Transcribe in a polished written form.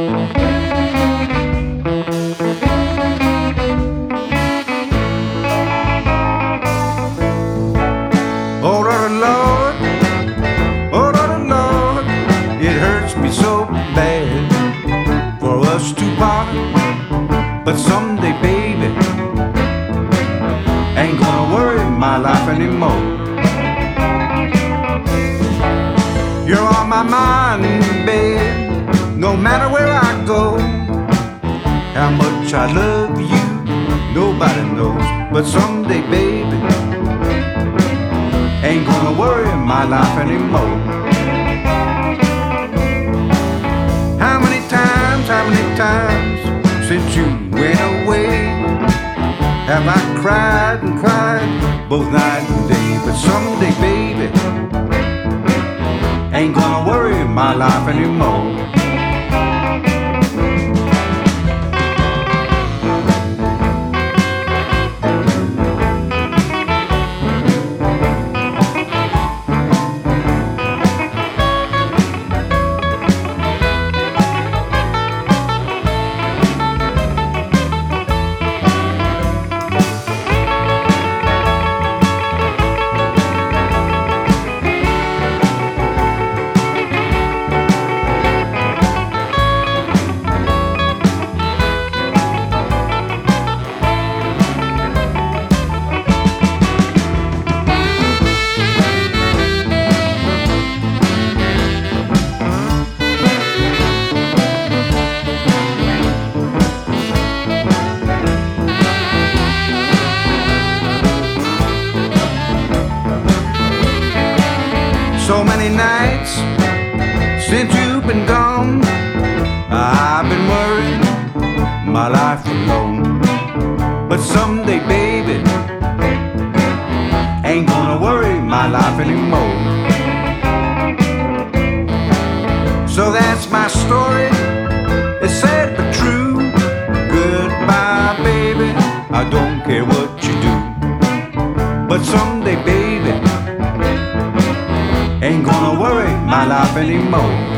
Oh Lord, Lord, oh Lord, Lord, it hurts me so bad for us to part. But someday, baby, ain't gonna worry my life anymore. You're on my mind, babe, no matter where I go. How much I love you, nobody knows. But someday, baby, ain't gonna worry my life anymore. How many times since you went away have I cried and cried both night and day? But someday, baby, ain't gonna worry my life anymore. So many nights since you've been gone, I've been worrying my life alone. But someday, baby, ain't gonna worry my life anymore. So that's my story, it's sad but true. Goodbye, baby, I don't care what you do. But someday, baby, ain't gonna worry my life anymore.